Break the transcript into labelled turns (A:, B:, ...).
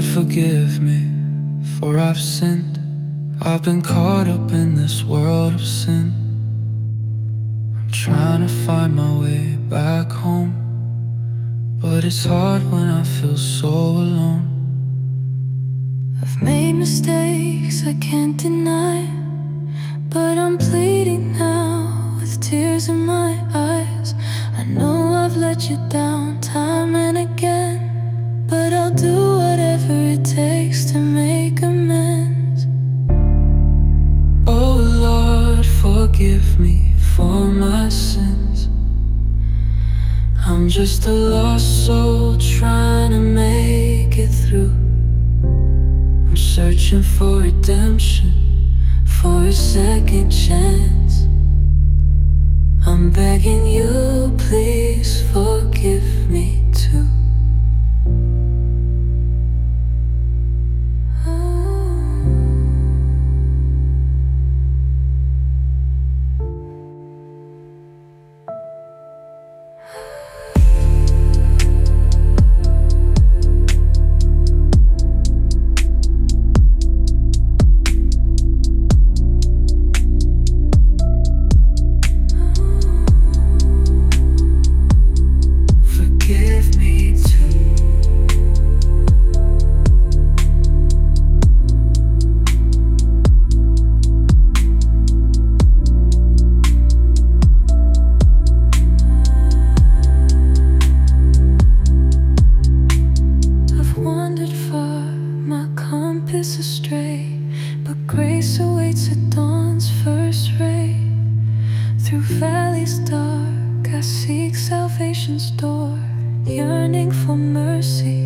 A: forgive me, for I've sinned. I've been caught up in this world of sin. I'm trying to find my way back home, but it's hard when I feel so alone.
B: I've made mistakes I can't deny, but I'm bleeding now with tears in my eyes. I know I've let you down time and again, but I'll do whatever it takes to make amends.
A: Oh Lord, forgive me for my sins. I'm just a lost soul trying to make it through. I'm searching for redemption, for a second chance. I'm begging you, please forgive me too.
B: Astray, but grace awaits at dawn's first ray. Through valleys dark, I seek salvation's door, yearning for mercy.